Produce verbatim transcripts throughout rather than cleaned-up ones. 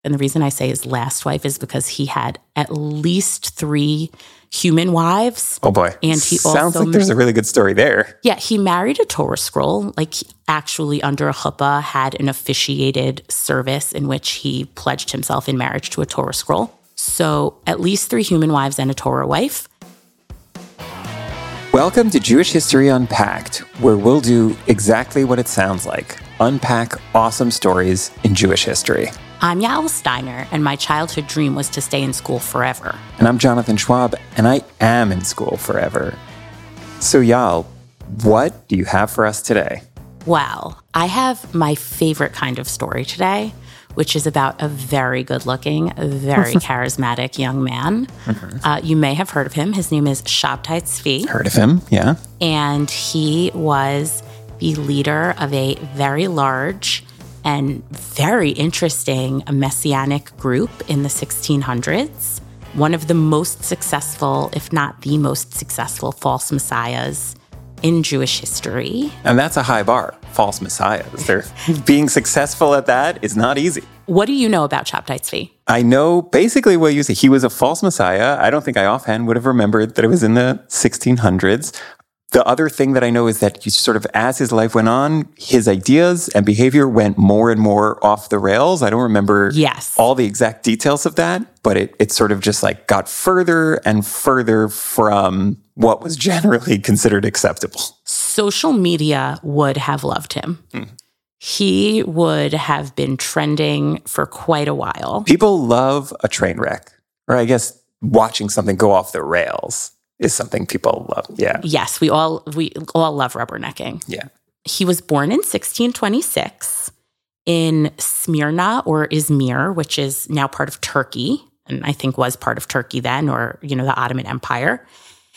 And the reason I say his last wife is because he had at least three human wives. Oh boy. And he Sounds also, like there's a really good story there. Yeah, he married a Torah scroll, like actually under a chuppah, had an officiated service in which he pledged himself in marriage to a Torah scroll. So at least three human wives and a Torah wife. Welcome to Jewish History Unpacked, where we'll do exactly what it sounds like. Unpack awesome stories in Jewish history. I'm Yael Steiner, and my childhood dream was to stay in school forever. And I'm Jonathan Schwab, and I am in school forever. So Yael, what do you have for us today? Well, I have my favorite kind of story today, which is about a very good-looking, very charismatic young man. Mm-hmm. Uh, you may have heard of him. His name is Shabtai Tzvi. Heard of him, yeah. And he was the leader of a very large and very interesting messianic group in the sixteen hundreds. One of the most successful, if not the most successful, false messiahs in Jewish history. And that's a high bar, false messiahs. They're, being successful at that is not easy. What do you know about Shabtai Tzvi? I know basically what you say. He was a false messiah. I don't think I offhand would have remembered that it was in the sixteen hundreds. The other thing that I know is that you sort of, as his life went on, his ideas and behavior went more and more off the rails. I don't remember yes. all the exact details of that, but it, it sort of just like got further and further from what was generally considered acceptable. Social media would have loved him. Hmm. He would have been trending for quite a while. People love a train wreck, or I guess watching something go off the rails is something people love. Yeah. Yes, we all we all love rubbernecking. Yeah. He was born in sixteen twenty-six in Smyrna or Izmir, which is now part of Turkey, and I think was part of Turkey then, or you know, the Ottoman Empire.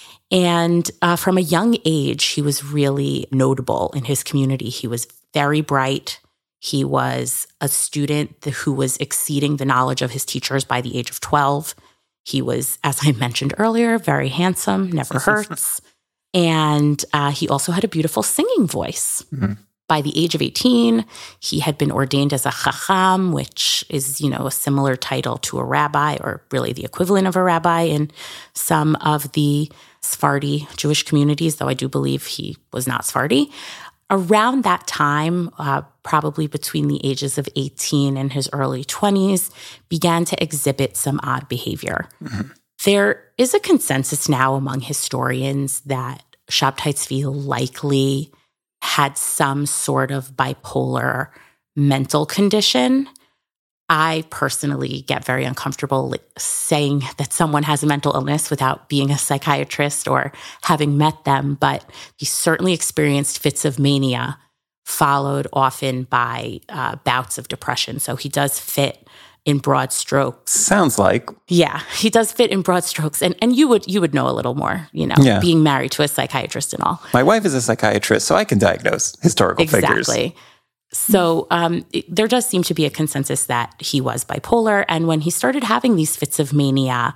And uh, from a young age, he was really notable in his community. He was very bright. He was a student who was exceeding the knowledge of his teachers by the age of twelve. He was, as I mentioned earlier, very handsome, never hurts. And uh, he also had a beautiful singing voice. Mm-hmm. By the age of eighteen, he had been ordained as a chacham, which is, you know, a similar title to a rabbi, or really the equivalent of a rabbi in some of the Sephardi Jewish communities, though I do believe he was not Sephardi. Around that time, uh, probably between the ages of eighteen and his early twenties, began to exhibit some odd behavior. Mm-hmm. There is a consensus now among historians that Shabtai Tzvi likely had some sort of bipolar mental condition. I personally get very uncomfortable saying that someone has a mental illness without being a psychiatrist or having met them, but he certainly experienced fits of mania, followed often by uh, bouts of depression. So he does fit in broad strokes. Sounds like. Yeah, he does fit in broad strokes. And and you would you would know a little more, you know, yeah. being married to a psychiatrist and all. My wife is a psychiatrist, so I can diagnose historical exactly. figures. Exactly. So um, it, there does seem to be a consensus that he was bipolar. And when he started having these fits of mania,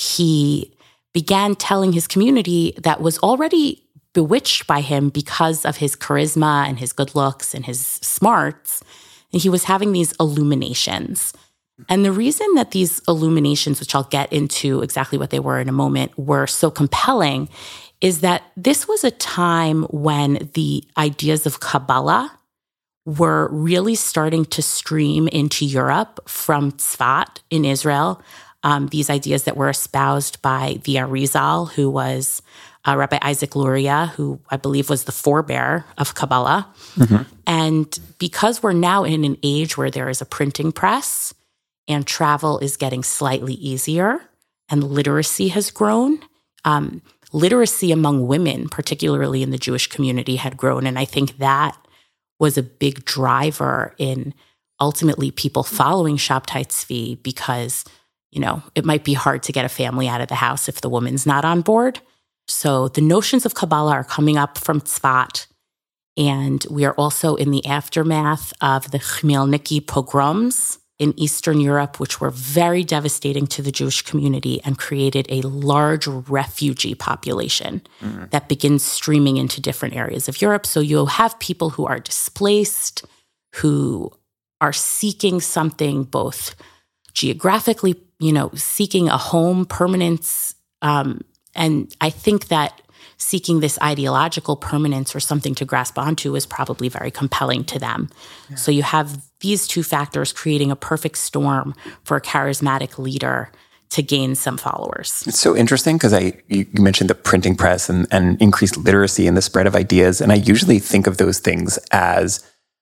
he began telling his community that was already bewitched by him because of his charisma and his good looks and his smarts. And he was having these illuminations. And the reason that these illuminations, which I'll get into exactly what they were in a moment, were so compelling is that this was a time when the ideas of Kabbalah were really starting to stream into Europe from Tzfat in Israel. Um, these ideas that were espoused by the Arizal, who was uh, Rabbi Isaac Luria, who I believe was the forebear of Kabbalah. Mm-hmm. And because we're now in an age where there is a printing press and travel is getting slightly easier and literacy has grown, um, literacy among women, particularly in the Jewish community, had grown. And I think that was a big driver in ultimately people following Shabtai Tzvi because, you know, it might be hard to get a family out of the house if the woman's not on board. So the notions of Kabbalah are coming up from Tzfat, and we are also in the aftermath of the Khmelnytsky pogroms in Eastern Europe, which were very devastating to the Jewish community and created a large refugee population mm-hmm. that begins streaming into different areas of Europe. So you'll have people who are displaced, who are seeking something both geographically, you know, seeking a home, permanence. Um, and I think that seeking this ideological permanence or something to grasp onto is probably very compelling to them. Yeah. So you have these two factors creating a perfect storm for a charismatic leader to gain some followers. It's so interesting because I you mentioned the printing press and, and increased literacy and the spread of ideas. And I usually think of those things as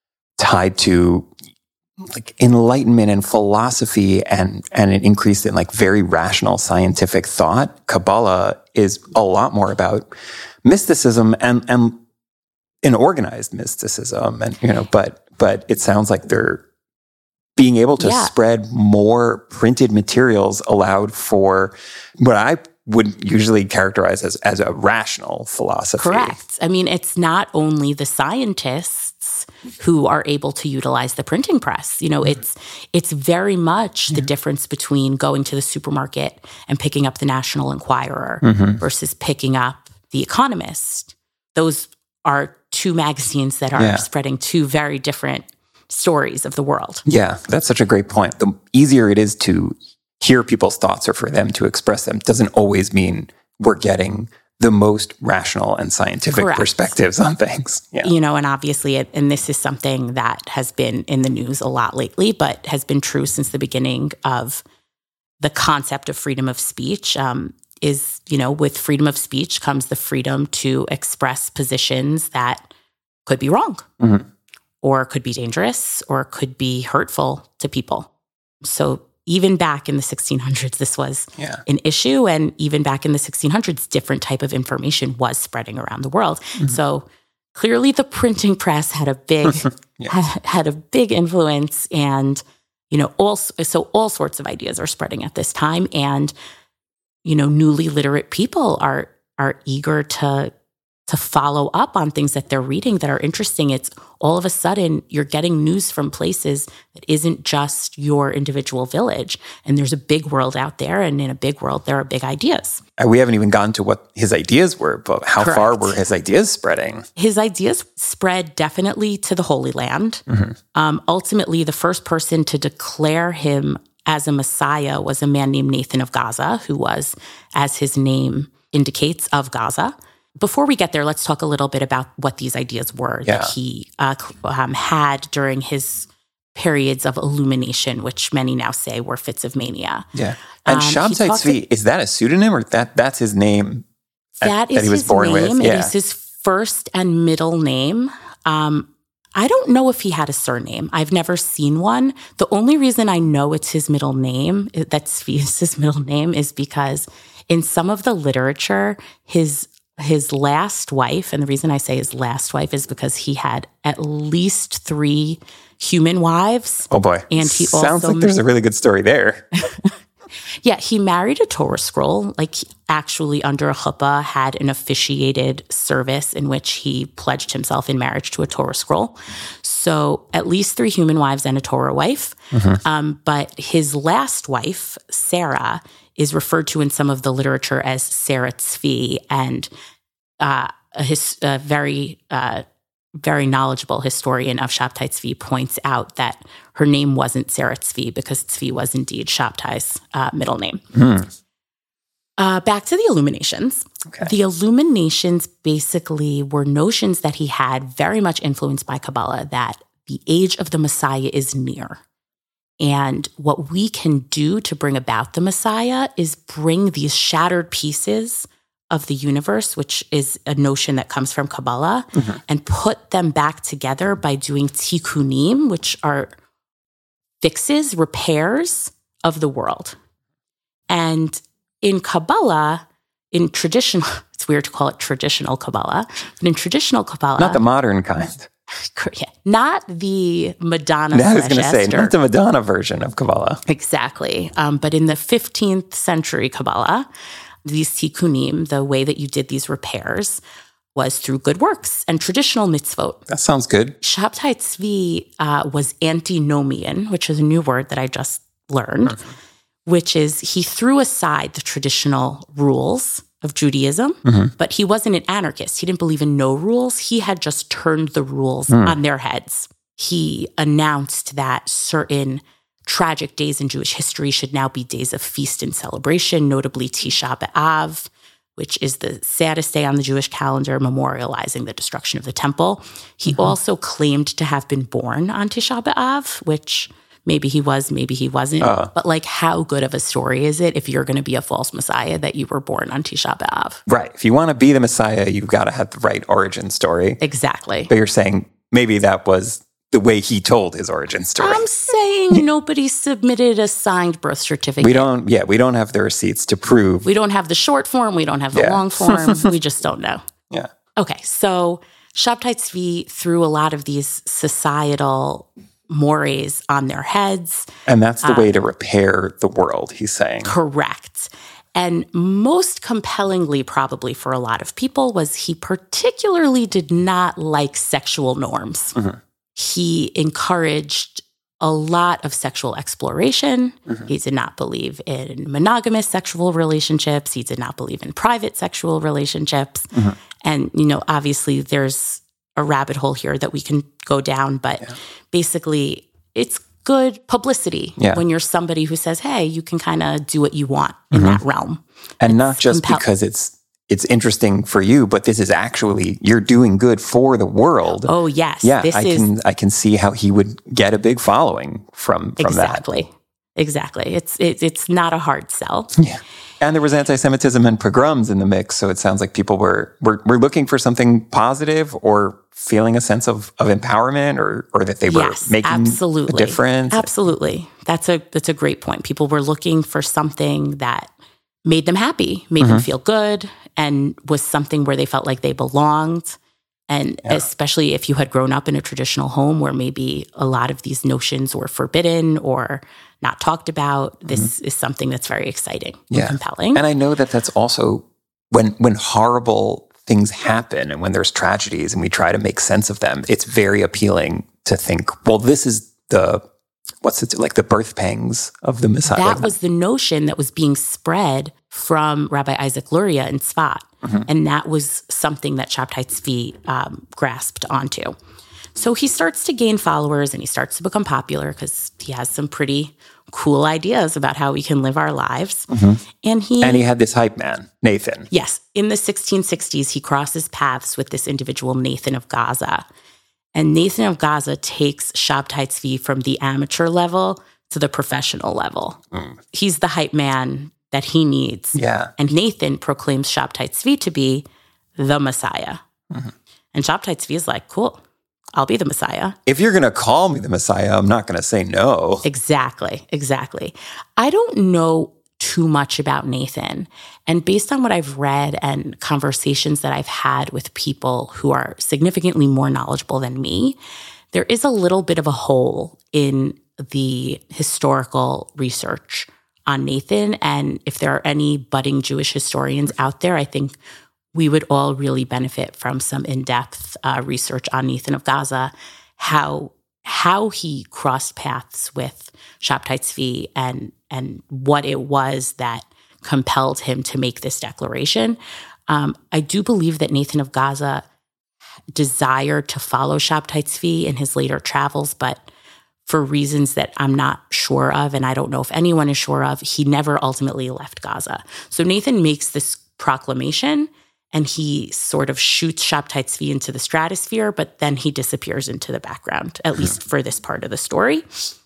tied to like enlightenment and philosophy and, and an increase in like very rational scientific thought. Kabbalah is a lot more about mysticism and, and an organized mysticism. And, you know, but, but it sounds like they're being able to yeah. spread more printed materials allowed for what I would usually characterize as, as a rational philosophy. Correct. I mean, it's not only the scientists who are able to utilize the printing press. You know, mm-hmm. it's it's very much yeah. the difference between going to the supermarket and picking up the National Enquirer mm-hmm. versus picking up The Economist. Those are two magazines that are yeah. spreading two very different stories of the world. Yeah, that's such a great point. The easier it is to hear people's thoughts or for them to express them doesn't always mean we're getting the most rational and scientific Correct. Perspectives on things. Yeah. You know, and obviously, it, and this is something that has been in the news a lot lately, but has been true since the beginning of the concept of freedom of speech, um, is, you know, with freedom of speech comes the freedom to express positions that could be wrong. Mm-hmm. Or could be dangerous, or could be hurtful to people. So even back in the sixteen hundreds, this was yeah. an issue. And even back in the sixteen hundreds, different type of information was spreading around the world. Mm-hmm. So clearly the printing press had a big yeah. had, had a big influence. And, you know, all, so all sorts of ideas are spreading at this time. And, you know, newly literate people are are eager to to follow up on things that they're reading that are interesting. It's all of a sudden you're getting news from places that isn't just your individual village. And there's a big world out there. And in a big world, there are big ideas. We haven't even gotten to what his ideas were, but how Correct. Far were his ideas spreading? His ideas spread definitely to the Holy Land. Mm-hmm. Um, ultimately, the first person to declare him as a Messiah was a man named Nathan of Gaza, who was, as his name indicates, of Gaza. Before we get there, let's talk a little bit about what these ideas were yeah. that he uh, um, had during his periods of illumination, which many now say were fits of mania. Yeah. And um, Shabtai Tzvi, is that a pseudonym or that that's his name that, that, is that he was his born name. with? It yeah. is his first and middle name. Um, I don't know if he had a surname. I've never seen one. The only reason I know it's his middle name, that Tzvi is his middle name, is because in some of the literature, his His last wife, and the reason I say his last wife is because he had at least three human wives. Oh boy. And he Sounds also like there's a really good story there. Yeah, he married a Torah scroll, like actually under a chuppah, had an officiated service in which he pledged himself in marriage to a Torah scroll. So at least three human wives and a Torah wife. Mm-hmm. Um, but his last wife, Sarah, is referred to in some of the literature as Sarah Tzvi, and uh, a, his, a very, uh, very knowledgeable historian of Shabtai Tzvi points out that her name wasn't Sarah Tzvi because Tzvi was indeed Shabtai's uh, middle name. Mm. Uh, back to the Illuminations. Okay. The Illuminations basically were notions that he had very much influenced by Kabbalah, that the age of the Messiah is near. And what we can do to bring about the Messiah is bring these shattered pieces of the universe, which is a notion that comes from Kabbalah, mm-hmm. and put them back together by doing tikkunim, which are fixes, repairs of the world. And in Kabbalah, in traditional, it's weird to call it traditional Kabbalah, but in traditional Kabbalah... Not the modern kind. Yeah, not the Madonna I was going to say, not the Madonna version of Kabbalah. Exactly. Um, but in the fifteenth century Kabbalah, these tikkunim, the way that you did these repairs was through good works and traditional mitzvot. That sounds good. Shabtai Tzvi uh, was antinomian, which is a new word that I just learned, mm-hmm. which is he threw aside the traditional rules of Judaism, mm-hmm. but he wasn't an anarchist. He didn't believe in no rules. He had just turned the rules mm. on their heads. He announced that certain tragic days in Jewish history should now be days of feast and celebration, notably Tisha B'Av, which is the saddest day on the Jewish calendar, memorializing the destruction of the temple. He mm-hmm. also claimed to have been born on Tisha B'Av, which maybe he was, maybe he wasn't. Uh, but like, how good of a story is it if you're going to be a false Messiah that you were born on Tisha B'Av? Right. If you want to be the Messiah, you've got to have the right origin story. Exactly. But you're saying maybe that was the way he told his origin story. I'm saying nobody submitted a signed birth certificate. We don't, yeah, we don't have the receipts to prove. We don't have the short form. We don't have the yeah. long form. We just don't know. Yeah. Okay, so Shabtai Tzvi threw a lot of these societal mores on their heads. And that's the um, way to repair the world, he's saying. Correct. And most compellingly, probably for a lot of people, was he particularly did not like sexual norms. Mm-hmm. He encouraged a lot of sexual exploration. Mm-hmm. He did not believe in monogamous sexual relationships. He did not believe in private sexual relationships. Mm-hmm. And, you know, obviously there's a rabbit hole here that we can go down, but yeah. basically it's good publicity yeah. when you're somebody who says, hey, you can kind of do what you want in mm-hmm. that realm. And it's not just compel- because it's It's interesting for you, but this is actually, you're doing good for the world. Oh, yes. Yeah, this I is, can I can see how he would get a big following from, from exactly, that. Exactly. It's it, it's not a hard sell. Yeah. And there was anti-Semitism and pogroms in the mix, so it sounds like people were were, were looking for something positive or feeling a sense of, of empowerment or or that they were yes, making absolutely. a difference. Absolutely. That's a that's a great point. People were looking for something that made them happy, made mm-hmm. them feel good, and was something where they felt like they belonged. And yeah. especially if you had grown up in a traditional home where maybe a lot of these notions were forbidden or not talked about, this mm-hmm. is something that's very exciting yeah. and compelling. And I know that that's also when when horrible things happen and when there's tragedies and we try to make sense of them, it's very appealing to think, well, this is the... What's it like the birth pangs of the Messiah? That was the notion that was being spread from Rabbi Isaac Luria in Tzfat. Mm-hmm. And that was something that Shabtai Tzvi um, grasped onto. So he starts to gain followers and he starts to become popular because he has some pretty cool ideas about how we can live our lives. Mm-hmm. And he and he had this hype man, Nathan. Yes. In the sixteen sixties, he crosses paths with this individual, Nathan of Gaza. And Nathan of Gaza takes Shabtai Tzvi from the amateur level to the professional level. Mm. He's the hype man that he needs. Yeah. And Nathan proclaims Shabtai Tzvi to be the Messiah. Mm-hmm. And Shabtai Tzvi is like, cool, I'll be the Messiah. If you're going to call me the Messiah, I'm not going to say no. Exactly, exactly. I don't know too much about Nathan. And based on what I've read and conversations that I've had with people who are significantly more knowledgeable than me, there is a little bit of a hole in the historical research on Nathan. And if there are any budding Jewish historians out there, I think we would all really benefit from some in-depth uh, research on Nathan of Gaza, how how he crossed paths with Shabtai Tzvi and and what it was that compelled him to make this declaration. Um, I do believe that Nathan of Gaza desired to follow Shabtai Tzvi in his later travels, but for reasons that I'm not sure of, and I don't know if anyone is sure of, he never ultimately left Gaza. So Nathan makes this proclamation, and he sort of shoots Shabtai Tzvi into the stratosphere, but then he disappears into the background, at least for this part of the story.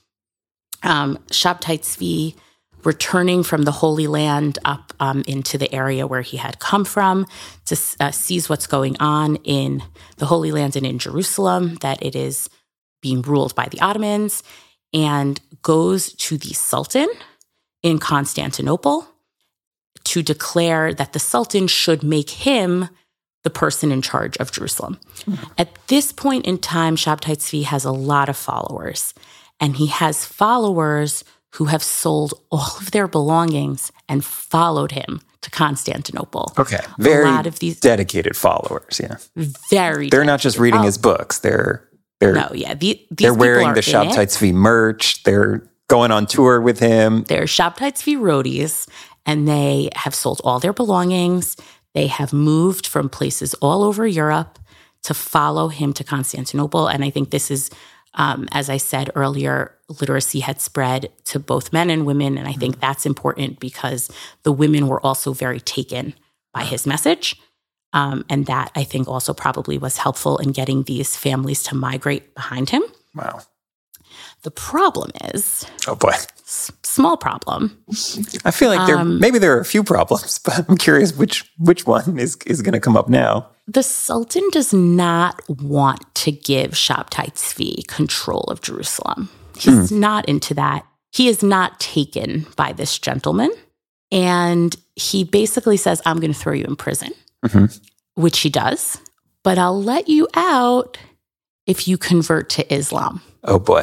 Um, Shabtai Tzvi returning from the Holy Land up um, into the area where he had come from to uh, sees what's going on in the Holy Land and in Jerusalem, that it is being ruled by the Ottomans, and goes to the Sultan in Constantinople to declare that the Sultan should make him the person in charge of Jerusalem. Mm-hmm. At this point in time, Shabtai Tzvi has a lot of followers, and he has followers who have sold all of their belongings and followed him to Constantinople. Okay, very a lot of these, dedicated followers, yeah. Very They're not just reading his books, they're they're No, yeah, the, these They're wearing the Shabtai Tzvi merch, they're going on tour with him. They're Shabtai Tzvi roadies, and they have sold all their belongings. They have moved from places all over Europe to follow him to Constantinople. And I think this is Um, as I said earlier, literacy had spread to both men and women. And I think mm-hmm. that's important because the women were also very taken by his message. Um, and that, I think, also probably was helpful in getting these families to migrate behind him. Wow. The problem is... Oh, boy. S- small problem. I feel like there um, maybe there are a few problems, but I'm curious which which one is, is going to come up now. The Sultan does not want to give Shabtai Tzvi control of Jerusalem. He's mm. not into that. He is not taken by this gentleman. And he basically says, I'm going to throw you in prison, mm-hmm. which he does. But I'll let you out if you convert to Islam. Oh, boy.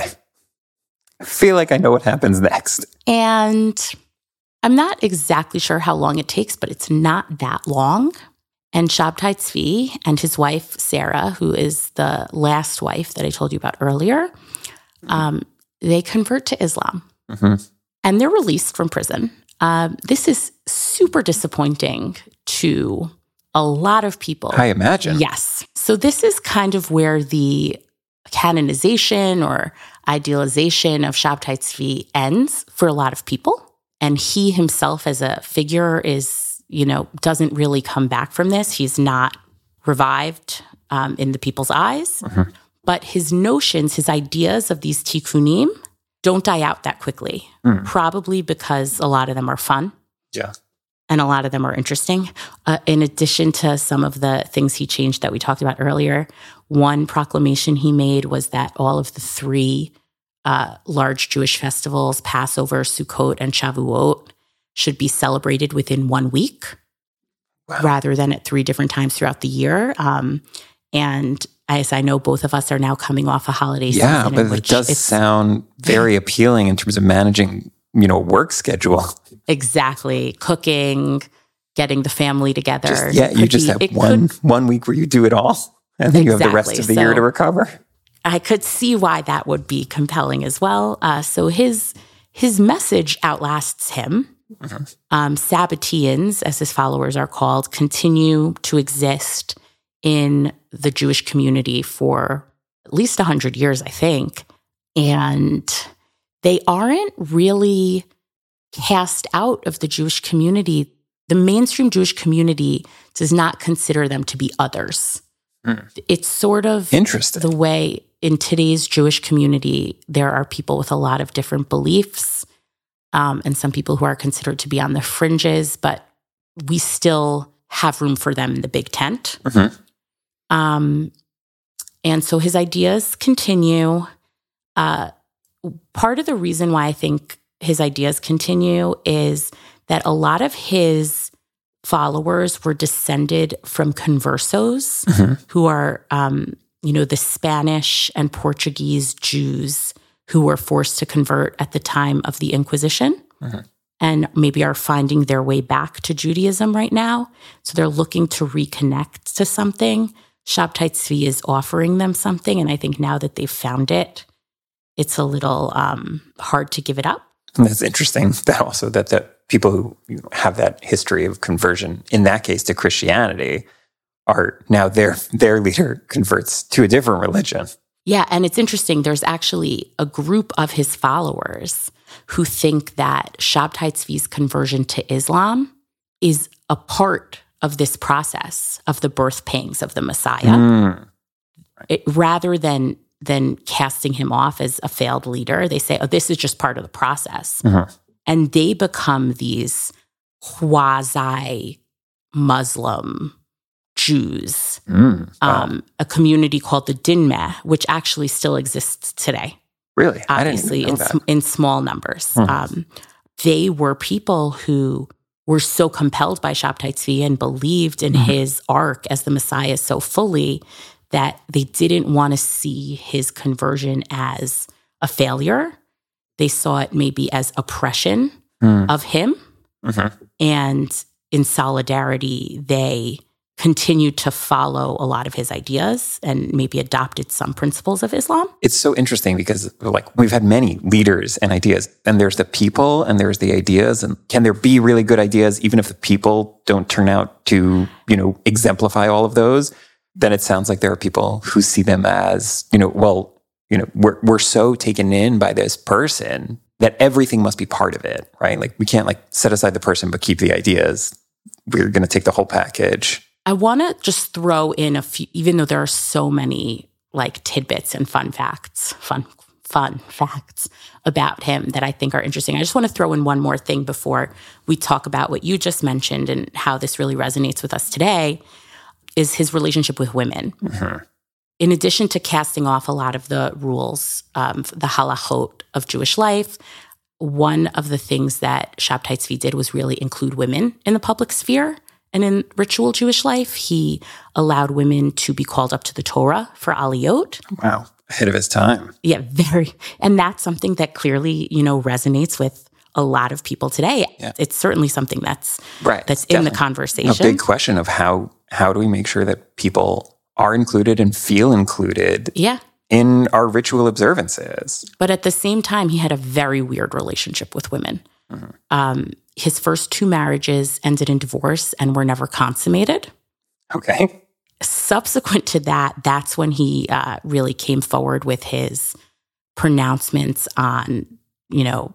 I feel like I know what happens next. And I'm not exactly sure how long it takes, but it's not that long. And Shabtai Tzvi and his wife, Sarah, who is the last wife that I told you about earlier, um, they convert to Islam. Mm-hmm. And they're released from prison. Um, this is super disappointing to a lot of people. I imagine. Yes. So this is kind of where the canonization or idealization of Shabtai Tzvi ends for a lot of people. And he himself as a figure is, you know, doesn't really come back from this. He's not revived um, in the people's eyes. Mm-hmm. But his notions, his ideas of these tikkunim don't die out that quickly, mm. probably because a lot of them are fun. Yeah. And a lot of them are interesting. Uh, in addition to some of the things he changed that we talked about earlier, one proclamation he made was that all of the three uh, large Jewish festivals, Passover, Sukkot, and Shavuot, should be celebrated within one week wow. rather than at three different times throughout the year. Um, and as I know, both of us are now coming off a holiday season. Yeah, but it does sound very appealing in terms of managing, you know, work schedule. Exactly. Cooking, getting the family together. Just, yeah, you just be, have one could, one week where you do it all, and then exactly. you have the rest of the so year to recover. I could see why that would be compelling as well. Uh, so his his message outlasts him. Mm-hmm. Um, Sabbateans, as his followers are called, continue to exist in the Jewish community for at least one hundred years, I think. And they aren't really cast out of the Jewish community. The mainstream Jewish community does not consider them to be others. Mm. It's sort of interesting the way in today's Jewish community, there are people with a lot of different beliefs um, and some people who are considered to be on the fringes, but we still have room for them in the big tent. Mm-hmm. Um, and so his ideas continue. Uh, part of the reason why I think his ideas continue is that a lot of his followers were descended from conversos, mm-hmm. who are, um, you know, the Spanish and Portuguese Jews who were forced to convert at the time of the Inquisition. Mm-hmm. And maybe are finding their way back to Judaism right now. So they're looking to reconnect to something. Shabtai Tzvi is offering them something. And I think now that they've found it, it's a little um, hard to give it up. And that's interesting that also that the people who you know, have that history of conversion, in that case to Christianity, are now their their leader converts to a different religion. Yeah, and it's interesting. There's actually a group of his followers who think that Shabtai Tzvi's conversion to Islam is a part of this process of the birth pangs of the Messiah, mm. it, rather than than casting him off as a failed leader. They say, oh, this is just part of the process. Mm-hmm. And they become these quasi-Muslim Jews, mm, wow. um, a community called the Dinmeh, which actually still exists today. Really? Obviously, I didn't know in, that. in small numbers. Mm. Um, they were people who were so compelled by Shabtai Tzvi and believed in mm-hmm. his arc as the Messiah so fully that they didn't want to see his conversion as a failure. They saw it maybe as oppression mm. of him. Mm-hmm. And in solidarity, they continued to follow a lot of his ideas and maybe adopted some principles of Islam. It's so interesting because like we've had many leaders and ideas, and there's the people and there's the ideas. And can there be really good ideas even if the people don't turn out to, you know, exemplify all of those? Then it sounds like there are people who see them as, you know, well, you know, we're we're so taken in by this person that everything must be part of it, right? Like we can't like set aside the person but keep the ideas. We're going to take the whole package. I want to just throw in a few, even though there are so many like tidbits and fun facts, fun fun facts about him that I think are interesting. I just want to throw in one more thing before we talk about what you just mentioned and how this really resonates with us today, is his relationship with women. Mm-hmm. In addition to casting off a lot of the rules, um, the halachot of Jewish life, one of the things that Shabtai Tzvi did was really include women in the public sphere and in ritual Jewish life. He allowed women to be called up to the Torah for aliyot. Wow. Ahead of his time. Yeah, very. And that's something that clearly, you know, resonates with a lot of people today. Yeah. It's certainly something that's right. that's Definitely. in the conversation. A big question of how how do we make sure that people are included and feel included yeah. in our ritual observances. But at the same time, he had a very weird relationship with women. Mm-hmm. Um, his first two marriages ended in divorce and were never consummated. Okay. Subsequent to that, that's when he uh, really came forward with his pronouncements on, you know,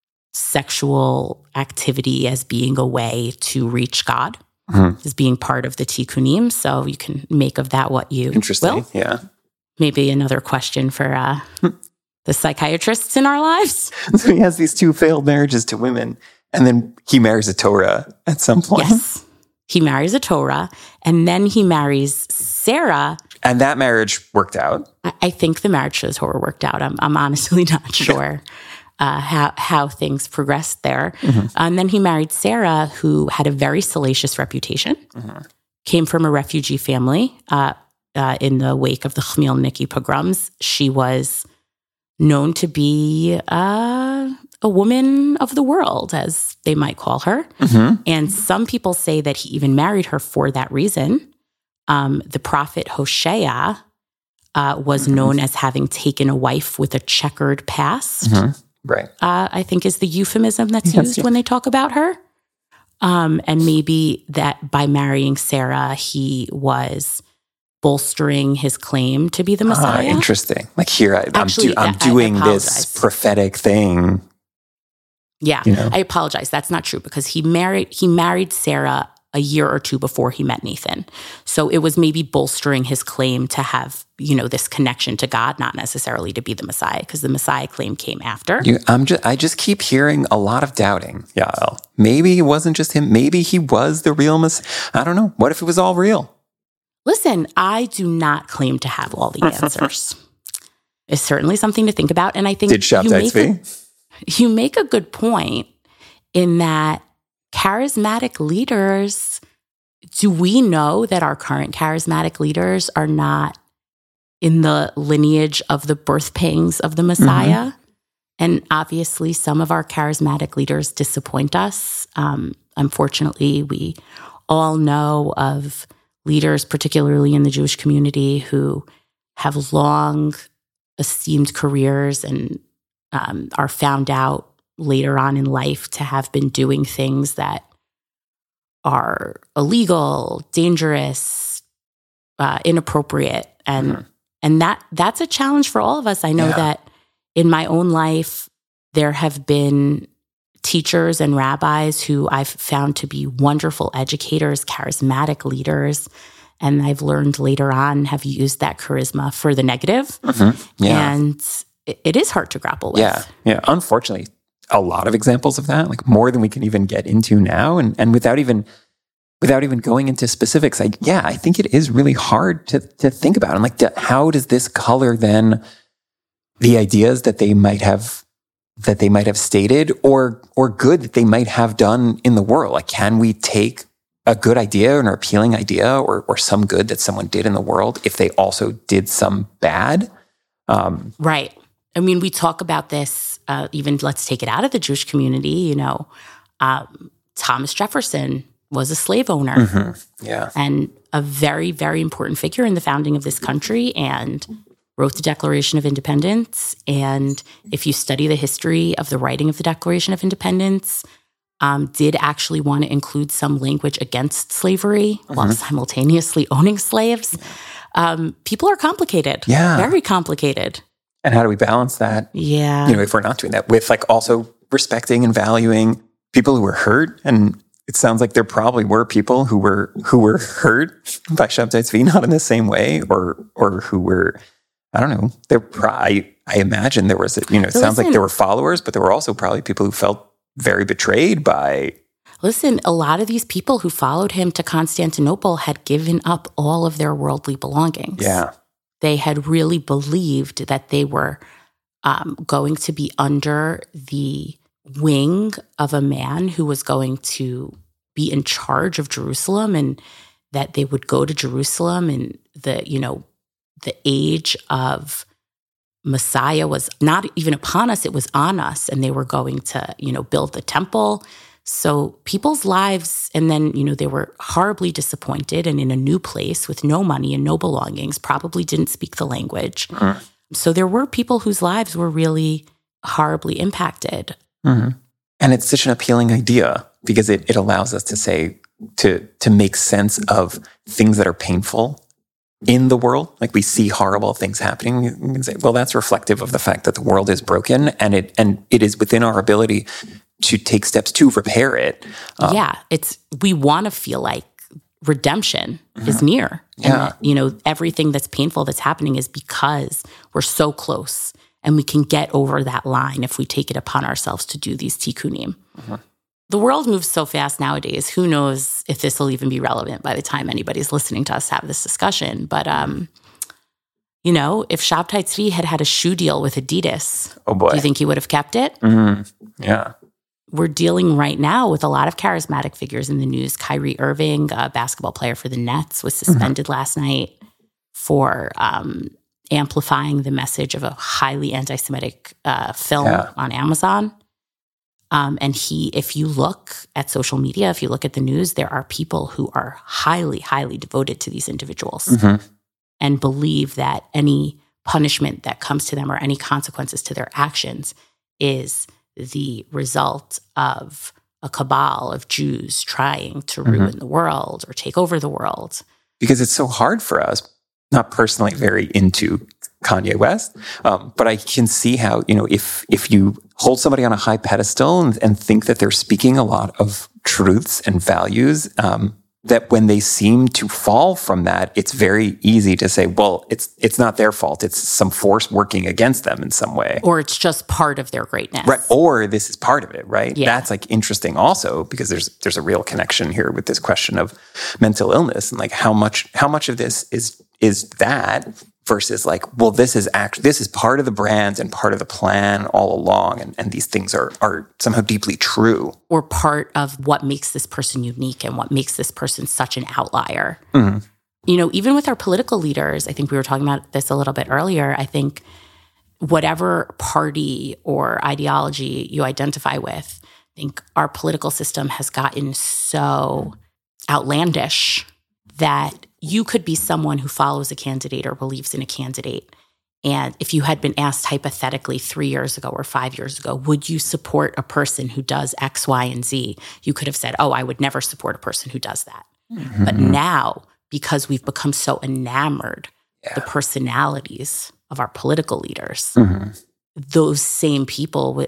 sexual activity as being a way to reach God, mm-hmm. as being part of the tikkunim. So you can make of that what you Interesting. will. Yeah. Maybe another question for uh, the psychiatrists in our lives. So he has these two failed marriages to women, and then he marries a Torah at some point. Yes. He marries a Torah, and then he marries Sarah. And that marriage worked out. I, I think the marriage to the Torah worked out. I'm, I'm honestly not sure uh, how, how things progressed there. Mm-hmm. And then he married Sarah, who had a very salacious reputation, mm-hmm. came from a refugee family. Uh, uh, in the wake of the Khmelnytsky pogroms, she was known to be uh, a woman of the world, as they might call her. Mm-hmm. And some people say that he even married her for that reason. Um, the prophet Hosea uh, was mm-hmm. known as having taken a wife with a checkered past. Mm-hmm. Right. Uh, I think is the euphemism that's yes, used yes. when they talk about her. Um, and maybe that by marrying Sarah, he was bolstering his claim to be the Messiah. Ah, interesting. Like here, I, Actually, I'm, do, I'm I, doing I this prophetic thing. Yeah, you know? I apologize. That's not true because he married he married Sarah a year or two before he met Nathan. So it was maybe bolstering his claim to have, you know, this connection to God, not necessarily to be the Messiah, because the Messiah claim came after. You, I'm just, I just keep hearing a lot of doubting. Yeah, maybe it wasn't just him. Maybe he was the real Messiah. I don't know. What if it was all real? Listen, I do not claim to have all the answers. It's certainly something to think about. And I think Did Shabtai Tzvi? You make a good point in that charismatic leaders, do we know that our current charismatic leaders are not in the lineage of the birth pangs of the Messiah? Mm-hmm. And obviously, some of our charismatic leaders disappoint us. Um, unfortunately, we all know of leaders, particularly in the Jewish community, who have long esteemed careers and um, are found out later on in life to have been doing things that are illegal, dangerous, uh, inappropriate. And mm-hmm. and that that's a challenge for all of us. I know yeah. that in my own life, there have been teachers and rabbis who I've found to be wonderful educators, charismatic leaders, and I've learned later on have used that charisma for the negative. Mm-hmm. Yeah. And it, it is hard to grapple with. Yeah, yeah. Unfortunately, a lot of examples of that, like more than we can even get into now, and and without even without even going into specifics, I, yeah, I think it is really hard to to think about. And like, to, how does this color then the ideas that they might have that they might have stated, or or good that they might have done in the world? Like, can we take a good idea or an appealing idea, or or some good that someone did in the world, if they also did some bad? Um, right. I mean, we talk about this, uh, even let's take it out of the Jewish community, you know, um, Thomas Jefferson was a slave owner. Mm-hmm. Yeah. And a very, very important figure in the founding of this country, and wrote the Declaration of Independence. And if you study the history of the writing of the Declaration of Independence, um, did actually want to include some language against slavery mm-hmm. while simultaneously owning slaves. Um, people are complicated. Yeah. Very complicated. And how do we balance that? Yeah. You know, if we're not doing that with like also respecting and valuing people who were hurt. And it sounds like there probably were people who were who were hurt by Shabtai Tzvi, not in the same way, or or who were, I don't know. There, I I imagine there was, a, you know, it so sounds listen, like there were followers, but there were also probably people who felt very betrayed by. Listen, a lot of these people who followed him to Constantinople had given up all of their worldly belongings. Yeah. They had really believed that they were um, going to be under the wing of a man who was going to be in charge of Jerusalem, and that they would go to Jerusalem, and the, you know, the age of Messiah was not even upon us, it was on us, and they were going to, you know, build the temple. So people's lives, and then, you know, they were horribly disappointed and in a new place with no money and no belongings, probably didn't speak the language. Mm-hmm. So there were people whose lives were really horribly impacted. Mm-hmm. And it's such an appealing idea because it, it allows us to say, to to make sense of things that are painful in the world. Like we see horrible things happening. We can say, well, that's reflective of the fact that the world is broken, and it and it is within our ability to take steps to repair it. Um, yeah, it's we want to feel like redemption mm-hmm. is near. Yeah. And that, you know, everything that's painful that's happening is because we're so close, and we can get over that line if we take it upon ourselves to do these tikkunim. Mm-hmm. The world moves so fast nowadays. Who knows if this will even be relevant by the time anybody's listening to us have this discussion. But, um, you know, if Shabtai Tzvi had had a shoe deal with Adidas, oh boy, do you think he would have kept it? Mm-hmm. Yeah. We're dealing right now with a lot of charismatic figures in the news. Kyrie Irving, a basketball player for the Nets, was suspended mm-hmm. last night for um, amplifying the message of a highly anti-Semitic uh, film yeah. on Amazon. Um, and he, if you look at social media, if you look at the news, there are people who are highly, highly devoted to these individuals mm-hmm. and believe that any punishment that comes to them or any consequences to their actions is the result of a cabal of Jews trying to mm-hmm. ruin the world or take over the world. Because it's so hard for us, not personally very into Kanye West, um, but I can see how, you know, if if you hold somebody on a high pedestal and, and think that they're speaking a lot of truths and values, um, that when they seem to fall from that, it's very easy to say, well, it's it's not their fault. It's some force working against them in some way. Or it's just part of their greatness. Right. Or this is part of it, right? Yeah. That's like interesting also because there's there's a real connection here with this question of mental illness and like how much how much of this is is that versus like, well, this is act this is part of the brand and part of the plan all along, and, and these things are are somehow deeply true. Or part of what makes this person unique and what makes this person such an outlier. Mm-hmm. You know, even with our political leaders, I think we were talking about this a little bit earlier, I think whatever party or ideology you identify with, I think our political system has gotten so outlandish that you could be someone who follows a candidate or believes in a candidate. And if you had been asked hypothetically three years ago or five years ago, would you support a person who does X, Y, and Z? You could have said, oh, I would never support a person who does that. Mm-hmm. But now, because we've become so enamored yeah. the personalities of our political leaders, mm-hmm. those same people would,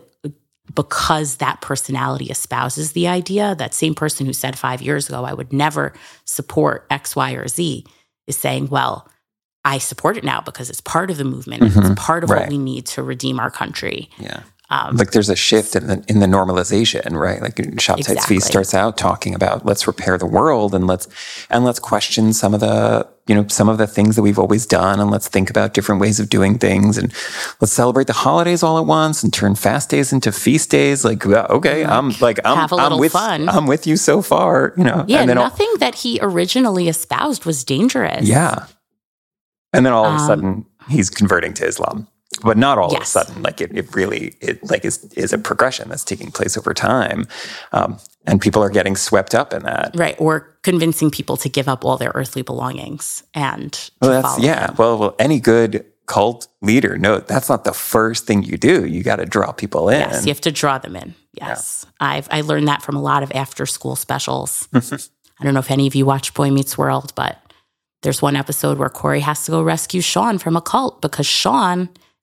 because that personality espouses the idea, that same person who said five years ago, I would never support X, Y, or Z, is saying, well, I support it now because it's part of the movement. Mm-hmm. It's part of right. what we need to redeem our country. Yeah. Um, like there's a shift in the in the normalization, right? Like Shabtai exactly. Tzvi starts out talking about let's repair the world and let's and let's question some of the you know some of the things that we've always done, and let's think about different ways of doing things, and let's celebrate the holidays all at once and turn fast days into feast days. Like okay, like, I'm like I'm have a little I'm with fun. I'm with you so far, you know. Yeah, and then nothing that he originally espoused was dangerous. Yeah, and then all of a um, sudden he's converting to Islam. But not all yes. of a sudden, like it, it really, it like is is a progression that's taking place over time, um, and people are getting swept up in that, right? Or convincing people to give up all their earthly belongings and well, to that's follow yeah. them. Well, well, any good cult leader, no, that's not the first thing you do. You got to draw people in. Yes, you have to draw them in. Yes, yeah. I've I learned that from a lot of after school specials. I don't know if any of you watch Boy Meets World, but there's one episode where Corey has to go rescue Sean from a cult because Sean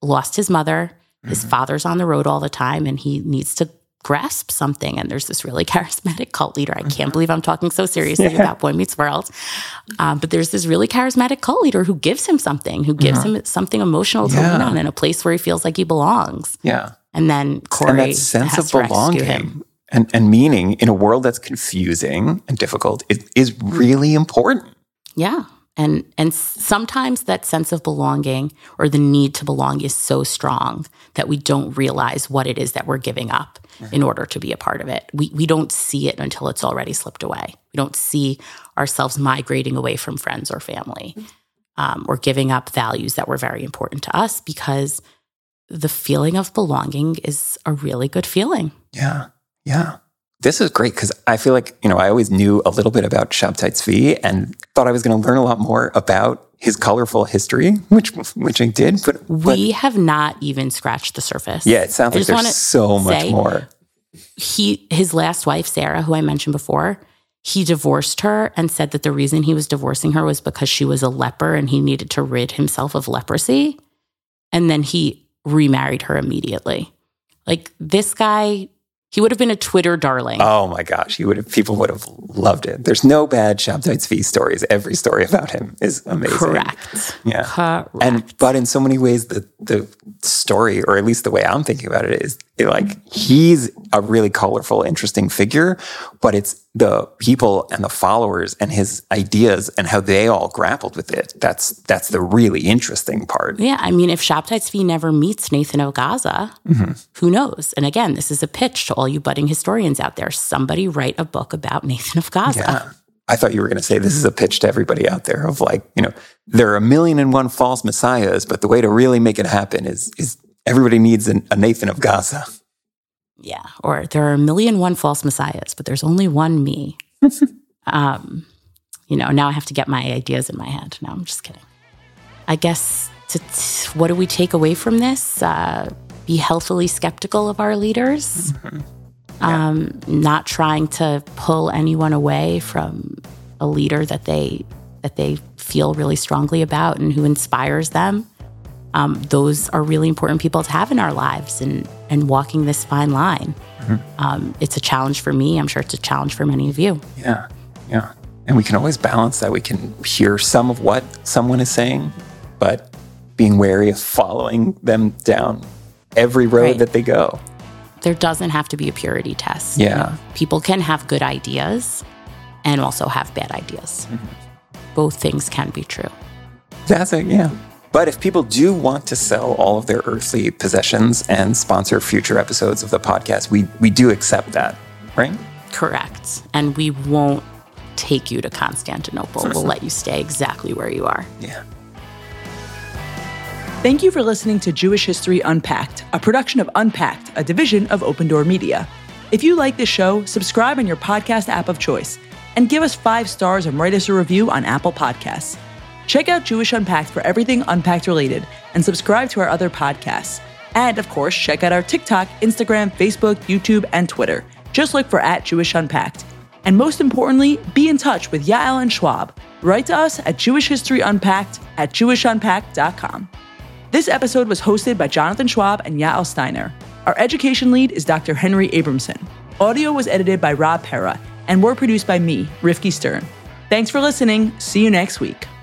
lost his mother. His Mm-hmm. father's on the road all the time, and he needs to grasp something. And there's this really charismatic cult leader. I can't Mm-hmm. believe I'm talking so seriously Yeah. about Boy Meets World. Um, but there's this really charismatic cult leader who gives him something, who gives Mhm. him something emotional to Yeah. lean on in a place where he feels like he belongs. Yeah. And then Corey And that sense has of to rescue belonging him. and, and meaning in a world that's confusing and difficult is, is really important. Yeah. And and sometimes that sense of belonging or the need to belong is so strong that we don't realize what it is that we're giving up mm-hmm. in order to be a part of it. We we don't see it until it's already slipped away. We don't see ourselves migrating away from friends or family um, or giving up values that were very important to us, because the feeling of belonging is a really good feeling. Yeah. Yeah. This is great because I feel like, you know, I always knew a little bit about Shabtai Tzvi and thought I was going to learn a lot more about his colorful history, which which I did. But, but we have not even scratched the surface. Yeah, it sounds I like there's so much say, more. He, his last wife, Sarah, who I mentioned before, he divorced her and said that the reason he was divorcing her was because she was a leper and he needed to rid himself of leprosy. And then he remarried her immediately. Like, this guy, he would have been a Twitter darling. Oh my gosh, he would have. People would have loved it. There's no bad Shabtai Tzvi stories. Every story about him is amazing. Correct. Yeah. Correct. And but in so many ways, the the story, or at least the way I'm thinking about it, is it, like he's a really colorful, interesting figure, but it's the people and the followers and his ideas and how they all grappled with it. That's that's the really interesting part. Yeah, I mean, if Shabtai Tzvi never meets Nathan of Gaza, mm-hmm. who knows? And again, this is a pitch to all you budding historians out there. Somebody write a book about Nathan of Gaza. Yeah. I thought you were going to say this is a pitch to everybody out there of like, you know, there are a million and one false messiahs, but the way to really make it happen is is everybody needs an, a Nathan of Gaza. Yeah, or there are a million one false messiahs, but there's only one me. um, you know, now I have to get my ideas in my head. No, I'm just kidding. I guess, to t- what do we take away from this? Uh, be healthily skeptical of our leaders. Mm-hmm. Yeah. Um, not trying to pull anyone away from a leader that they that they feel really strongly about and who inspires them. Um, those are really important people to have in our lives, and and walking this fine line. Mm-hmm. Um, it's a challenge for me. I'm sure it's a challenge for many of you. Yeah, yeah. And we can always balance that. We can hear some of what someone is saying, but being wary of following them down every road Right. that they go. There doesn't have to be a purity test. Yeah. You know? People can have good ideas and also have bad ideas. Mm-hmm. Both things can be true. That's it, yeah. But if people do want to sell all of their earthly possessions and sponsor future episodes of the podcast, we, we do accept that, right? Correct. And we won't take you to Constantinople. We'll let you stay exactly where you are. Yeah. Thank you for listening to Jewish History Unpacked, a production of Unpacked, a division of Open Door Media. If you like this show, subscribe in your podcast app of choice and give us five stars and write us a review on Apple Podcasts. Check out Jewish Unpacked for everything Unpacked related and subscribe to our other podcasts. And of course, check out our TikTok, Instagram, Facebook, YouTube, and Twitter. Just look for at Jewish Unpacked. And most importantly, be in touch with Yael and Schwab. Write to us at Jewish History Unpacked at jewish unpacked dot com. This episode was hosted by Jonathan Schwab and Yael Steiner. Our education lead is Doctor Henry Abramson. Audio was edited by Rob Pera, and were produced by me, Rifki Stern. Thanks for listening. See you next week.